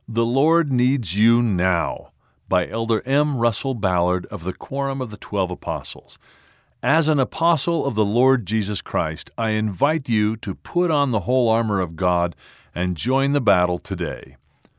The Lord Needs You Now by Elder M. Russell Ballard of the Quorum of the 12 Apostles. As an apostle of the Lord Jesus Christ, I invite you to put on the whole armor of God and join the battle today.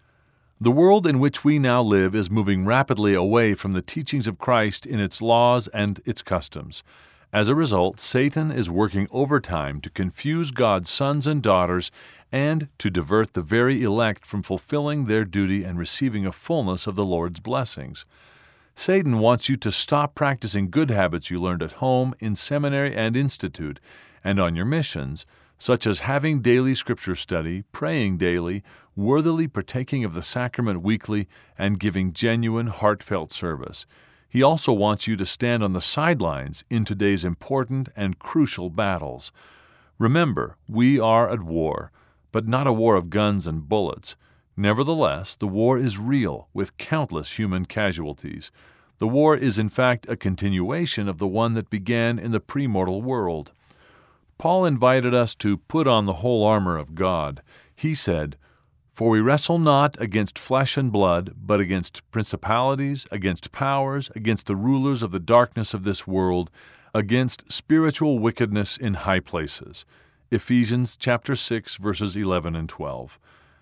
The world in which we now live is moving rapidly away from the teachings of Christ in its laws and its customs. As a result, Satan is working overtime to confuse God's sons and daughters and to divert the very elect from fulfilling their duty and receiving a fullness of the Lord's blessings. Satan wants you to stop practicing good habits you learned at home, in seminary and institute, and on your missions, such as having daily scripture study, praying daily, worthily partaking of the sacrament weekly, and giving genuine, heartfelt service. He also wants you to stand on the sidelines in today's important and crucial battles. Remember, we are at war, but not a war of guns and bullets. Nevertheless, the war is real, with countless human casualties. The war is in fact a continuation of the one that began in the premortal world. Paul invited us to put on the whole armor of God. He said, "For we wrestle not against flesh and blood, but against principalities, against powers, against the rulers of the darkness of this world, against spiritual wickedness in high places." Ephesians chapter 6, verses 11 and 12.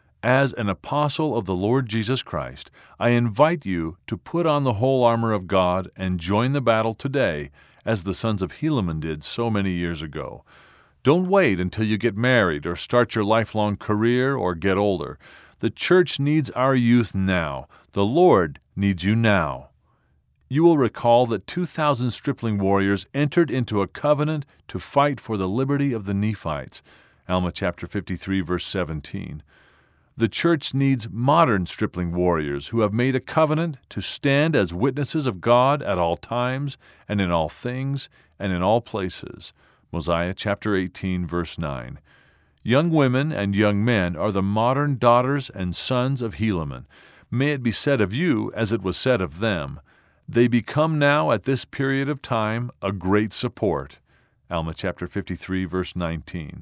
As an apostle of the Lord Jesus Christ, I invite you to put on the whole armor of God and join the battle today, as the sons of Helaman did so many years ago. Don't wait until you get married or start your lifelong career or get older. The church needs our youth now. The Lord needs you now. You will recall that 2,000 stripling warriors entered into a covenant to fight for the liberty of the Nephites. Alma chapter 53, verse 17. The church needs modern stripling warriors who have made a covenant to stand as witnesses of God at all times and in all things and in all places. Mosiah chapter 18, verse 9. Young women and young men are the modern daughters and sons of Helaman. May it be said of you as it was said of them. They become now at this period of time a great support. Alma chapter 53, verse 19.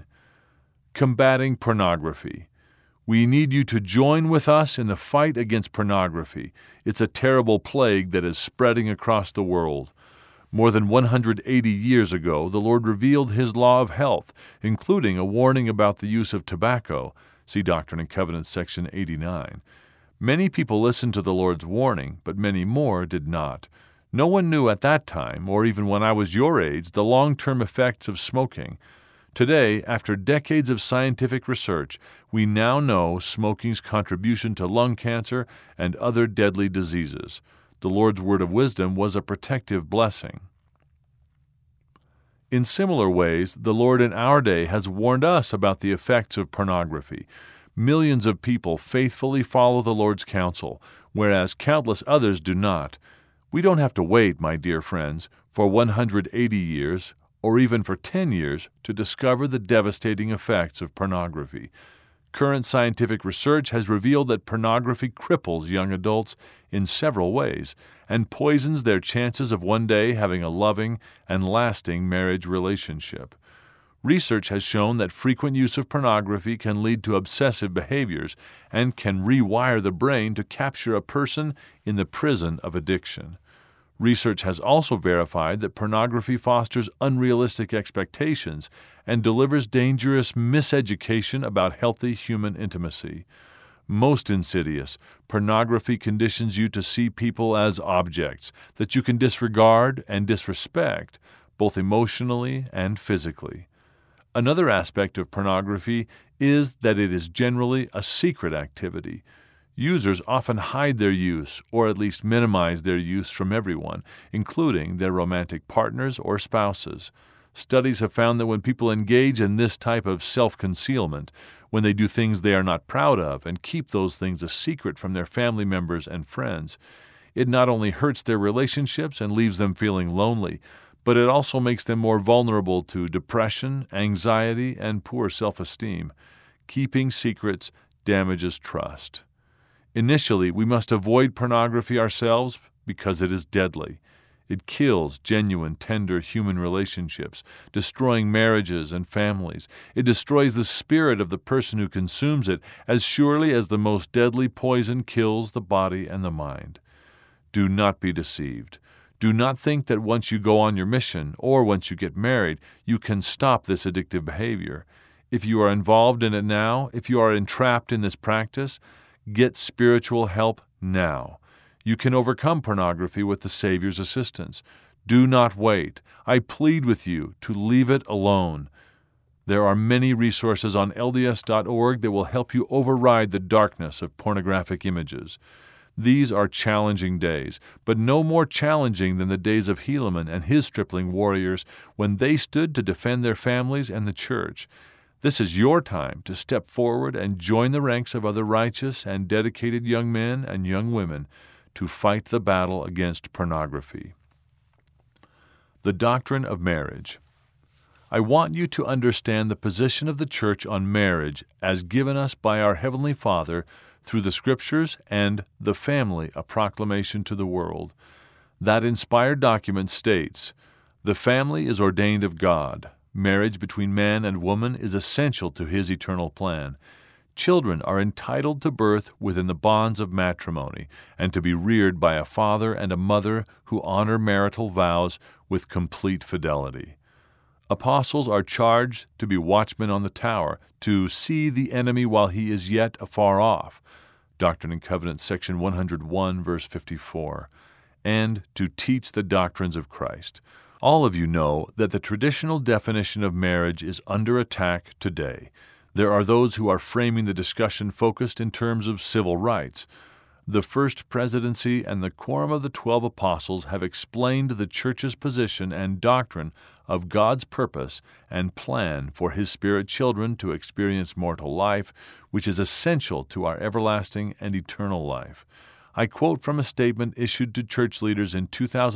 Combating pornography. We need you to join with us in the fight against pornography. It's a terrible plague that is spreading across the world. More than 180 years ago, the Lord revealed His law of health, including a warning about the use of tobacco. See Doctrine and Covenants, section 89. Many people listened to the Lord's warning, but many more did not. No one knew at that time, or even when I was your age, the long-term effects of smoking. Today, after decades of scientific research, we now know smoking's contribution to lung cancer and other deadly diseases. The Lord's word of wisdom was a protective blessing. In similar ways, the Lord in our day has warned us about the effects of pornography. Millions of people faithfully follow the Lord's counsel, whereas countless others do not. We don't have to wait, my dear friends, for 180 years or even for 10 years to discover the devastating effects of pornography. Current scientific research has revealed that pornography cripples young adults in several ways and poisons their chances of one day having a loving and lasting marriage relationship. Research has shown that frequent use of pornography can lead to obsessive behaviors and can rewire the brain to capture a person in the prison of addiction. Research has also verified that pornography fosters unrealistic expectations and delivers dangerous miseducation about healthy human intimacy. Most insidious, pornography conditions you to see people as objects that you can disregard and disrespect, both emotionally and physically. Another aspect of pornography is that it is generally a secret activity. Users often hide their use, or at least minimize their use from everyone, including their romantic partners or spouses. Studies have found that when people engage in this type of self-concealment, when they do things they are not proud of and keep those things a secret from their family members and friends, it not only hurts their relationships and leaves them feeling lonely, but it also makes them more vulnerable to depression, anxiety, and poor self-esteem. Keeping secrets damages trust. Initially, we must avoid pornography ourselves because it is deadly. It kills genuine, tender human relationships, destroying marriages and families. It destroys the spirit of the person who consumes it as surely as the most deadly poison kills the body and the mind. Do not be deceived. Do not think that once you go on your mission or once you get married, you can stop this addictive behavior. If you are involved in it now, if you are entrapped in this practice, get spiritual help now. You can overcome pornography with the Savior's assistance. Do not wait. I plead with you to leave it alone. There are many resources on LDS.org that will help you override the darkness of pornographic images. These are challenging days, but no more challenging than the days of Helaman and his stripling warriors when they stood to defend their families and the church. This is your time to step forward and join the ranks of other righteous and dedicated young men and young women to fight the battle against pornography. The doctrine of marriage. I want you to understand the position of the church on marriage as given us by our Heavenly Father through the Scriptures and the family, a proclamation to the world. That inspired document states, "The family is ordained of God. Marriage between man and woman is essential to His eternal plan. Children are entitled to birth within the bonds of matrimony and to be reared by a father and a mother who honor marital vows with complete fidelity. Apostles are charged to be watchmen on the tower, to see the enemy while he is yet afar off, Doctrine and Covenants, section 101, verse 54, and to teach the doctrines of Christ. All of you know that the traditional definition of marriage is under attack today. There are those who are framing the discussion focused in terms of civil rights. The First Presidency and the Quorum of the 12 Apostles have explained the Church's position and doctrine of God's purpose and plan for His spirit children to experience mortal life, which is essential to our everlasting and eternal life. I quote from a statement issued to church leaders in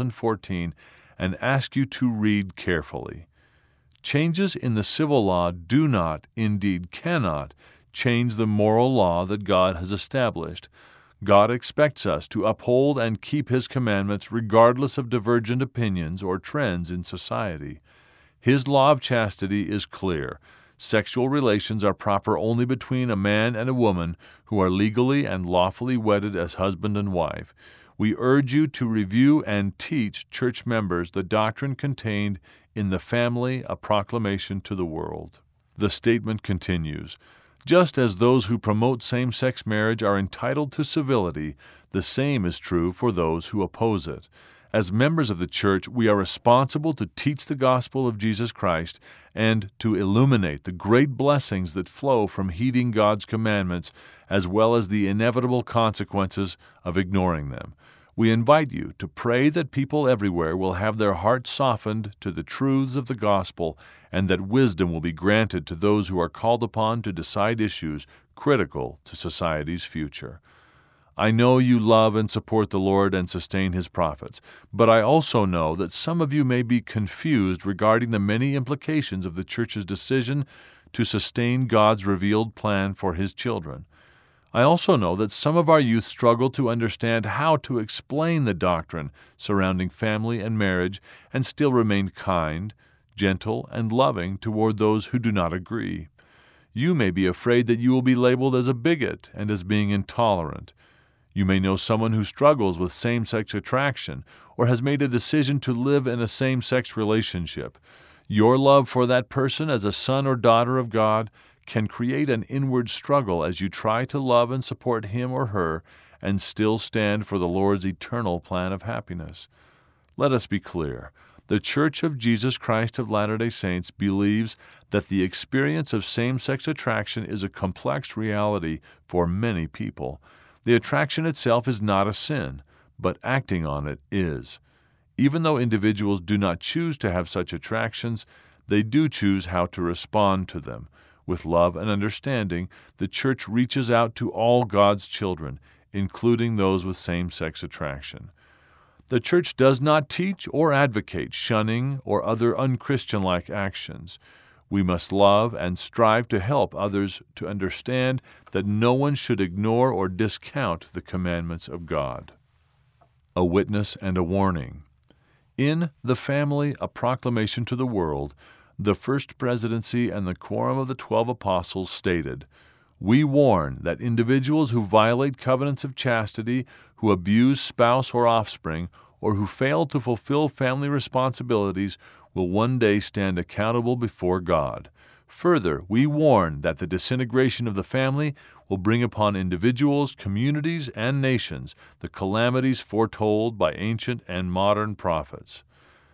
2014 and ask you to read carefully. Changes in the civil law do not, indeed cannot, change the moral law that God has established. God expects us to uphold and keep His commandments regardless of divergent opinions or trends in society. His law of chastity is clear. Sexual relations are proper only between a man and a woman who are legally and lawfully wedded as husband and wife. We urge you to review and teach church members the doctrine contained in the family, a proclamation to the world. The statement continues, just as those who promote same-sex marriage are entitled to civility, the same is true for those who oppose it. As members of the church, we are responsible to teach the gospel of Jesus Christ and to illuminate the great blessings that flow from heeding God's commandments, as well as the inevitable consequences of ignoring them. We invite you to pray that people everywhere will have their hearts softened to the truths of the gospel and that wisdom will be granted to those who are called upon to decide issues critical to society's future. I know you love and support the Lord and sustain His prophets, but I also know that some of you may be confused regarding the many implications of the Church's decision to sustain God's revealed plan for His children. I also know that some of our youth struggle to understand how to explain the doctrine surrounding family and marriage and still remain kind, gentle, and loving toward those who do not agree. You may be afraid that you will be labeled as a bigot and as being intolerant. You may know someone who struggles with same-sex attraction or has made a decision to live in a same-sex relationship. Your love for that person as a son or daughter of God can create an inward struggle as you try to love and support him or her and still stand for the Lord's eternal plan of happiness. Let us be clear. The Church of Jesus Christ of Latter-day Saints believes that the experience of same-sex attraction is a complex reality for many people. The attraction itself is not a sin, but acting on it is. Even though individuals do not choose to have such attractions, they do choose how to respond to them. With love and understanding, the Church reaches out to all God's children, including those with same-sex attraction. The Church does not teach or advocate shunning or other unchristian-like actions. We must love and strive to help others to understand that no one should ignore or discount the commandments of God. A witness and a warning. In The Family, a Proclamation to the World, the First Presidency and the Quorum of the 12 Apostles stated, "We warn that individuals who violate covenants of chastity, who abuse spouse or offspring, or who fail to fulfill family responsibilities will one day stand accountable before God. Further, we warn that the disintegration of the family will bring upon individuals, communities, and nations the calamities foretold by ancient and modern prophets."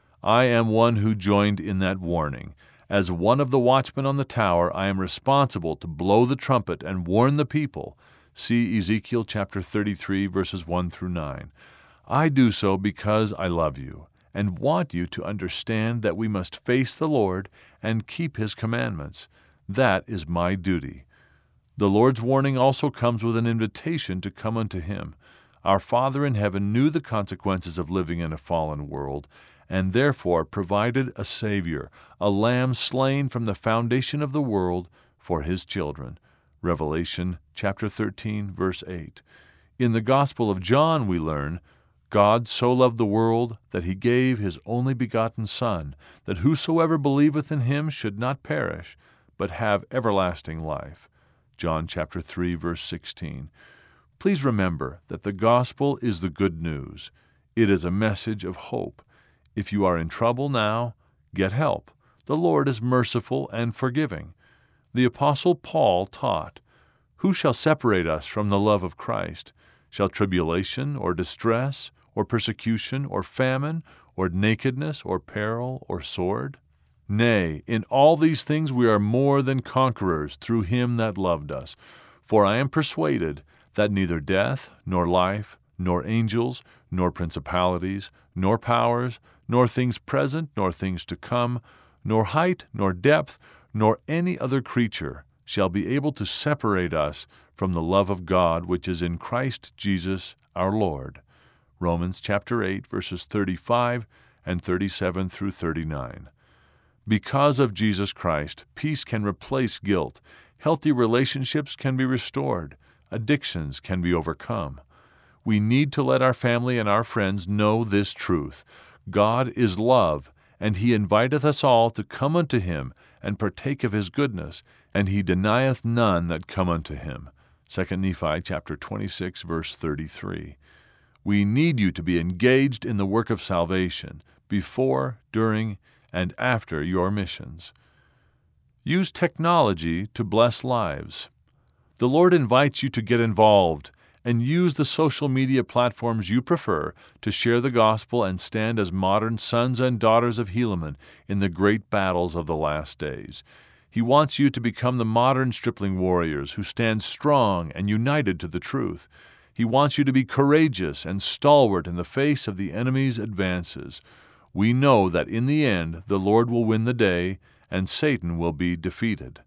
I am one who joined in that warning. As one of the watchmen on the tower, I am responsible to blow the trumpet and warn the people. See Ezekiel chapter 33, verses 1 through 9. I do so because I love you and want you to understand that we must face the Lord and keep His commandments. That is my duty. The Lord's warning also comes with an invitation to come unto Him. Our Father in heaven knew the consequences of living in a fallen world, and therefore provided a Savior, a Lamb slain from the foundation of the world for His children. Revelation chapter 13, verse 8. In the Gospel of John we learn, God so loved the world that He gave His only begotten Son, that whosoever believeth in Him should not perish, but have everlasting life. John chapter 3, verse 16. Please remember that the gospel is the good news. It is a message of hope. If you are in trouble now, get help. The Lord is merciful and forgiving. The Apostle Paul taught, "Who shall separate us from the love of Christ? Shall tribulation or distress or persecution or famine or nakedness or peril or sword? Nay, in all these things we are more than conquerors through Him that loved us. For I am persuaded that neither death, nor life, nor angels, nor principalities, nor powers, nor things present, nor things to come, nor height, nor depth, nor any other creature shall be able to separate us from the love of God which is in Christ Jesus our Lord." Romans chapter 8, verses 35 and 37 through 39. Because of Jesus Christ, peace can replace guilt, healthy relationships can be restored, addictions can be overcome. We need to let our family and our friends know this truth. God is love, and He inviteth us all to come unto Him and partake of His goodness, and He denieth none that come unto Him. 2 Nephi chapter 26, verse 33. We need you to be engaged in the work of salvation before, during, and after your missions. Use technology to bless lives. The Lord invites you to get involved and use the social media platforms you prefer to share the gospel and stand as modern sons and daughters of Helaman in the great battles of the last days. He wants you to become the modern stripling warriors who stand strong and united to the truth. He wants you to be courageous and stalwart in the face of the enemy's advances. We know that in the end the Lord will win the day and Satan will be defeated.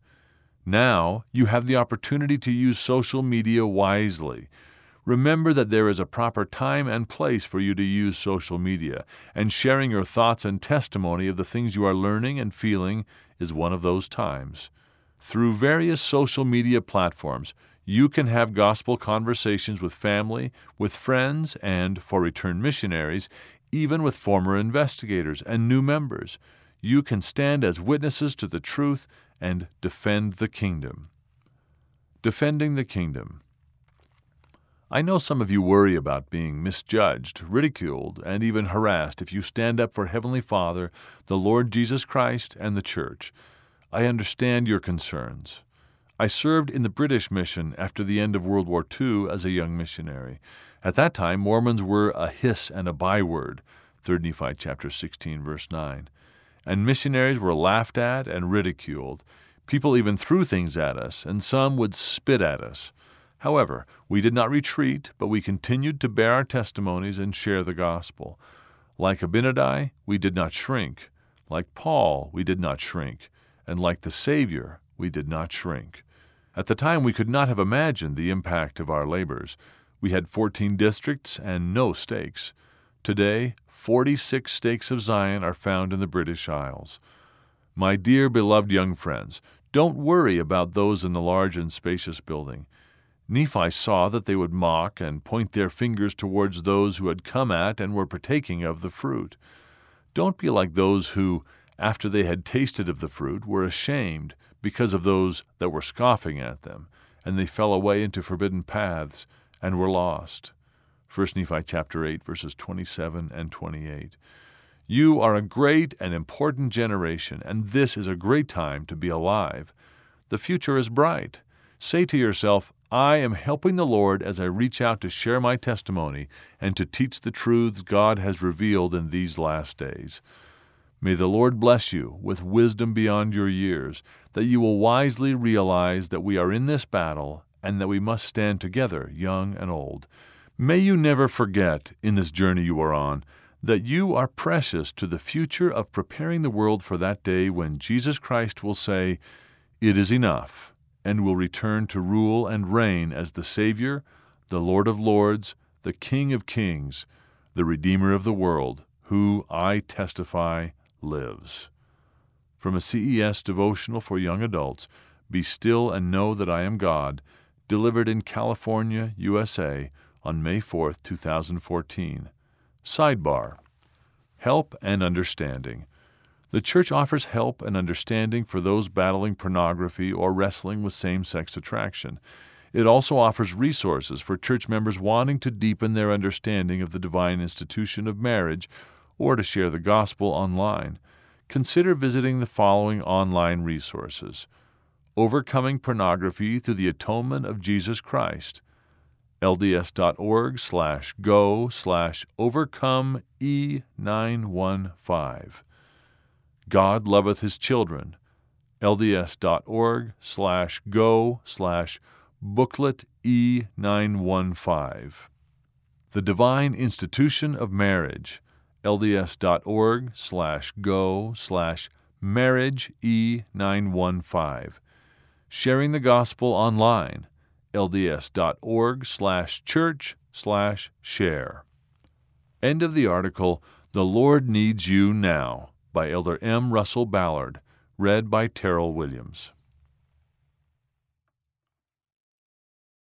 Now you have the opportunity to use social media wisely. Remember that there is a proper time and place for you to use social media, and sharing your thoughts and testimony of the things you are learning and feeling is one of those times. Through various social media platforms, you can have gospel conversations with family, with friends, and, for returned missionaries, even with former investigators and new members. You can stand as witnesses to the truth and defend the kingdom. Defending the kingdom. I know some of you worry about being misjudged, ridiculed, and even harassed if you stand up for Heavenly Father, the Lord Jesus Christ, and the Church. I understand your concerns. I served in the British mission after the end of World War II as a young missionary. At that time, Mormons were a hiss and a byword, 3 Nephi chapter 16, verse 9. And missionaries were laughed at and ridiculed. People even threw things at us, and some would spit at us. However, we did not retreat, but we continued to bear our testimonies and share the gospel. Like Abinadi, we did not shrink. Like Paul, we did not shrink. And like the Savior, we did not shrink. At the time, we could not have imagined the impact of our labors. We had 14 districts and no stakes. Today, 46 stakes of Zion are found in the British Isles. My dear beloved young friends, don't worry about those in the large and spacious building. Nephi saw that they would mock and point their fingers towards those who had come at and were partaking of the fruit. Don't be like those who, after they had tasted of the fruit, were ashamed because of those that were scoffing at them, and they fell away into forbidden paths and were lost. 1 Nephi chapter 8, verses 27 and 28. You are a great and important generation, and this is a great time to be alive. The future is bright. Say to yourself, I am helping the Lord as I reach out to share my testimony and to teach the truths God has revealed in these last days. May the Lord bless you with wisdom beyond your years, that you will wisely realize that we are in this battle and that we must stand together, young and old. May you never forget, in this journey you are on, that you are precious to the future of preparing the world for that day when Jesus Christ will say, "It is enough," and will return to rule and reign as the Savior, the Lord of Lords, the King of Kings, the Redeemer of the world, who, I testify, lives. From a CES devotional for young adults, Be Still and Know That I Am God, delivered in California, USA, on May 4, 2014. Sidebar: Help and Understanding. The Church offers help and understanding for those battling pornography or wrestling with same-sex attraction. It also offers resources for church members wanting to deepen their understanding of the divine institution of marriage or to share the gospel online. Consider visiting the following online resources: Overcoming Pornography Through the Atonement of Jesus Christ, LDS.org/go/overcome-E915. God Loveth His Children, LDS.org/go/booklet E915. The Divine Institution of Marriage, LDS.org/go/marriage E915. Sharing the Gospel Online, LDS.org/church/share. End of the article, The Lord Needs You Now, by Elder M. Russell Ballard, read by Terrell Williams.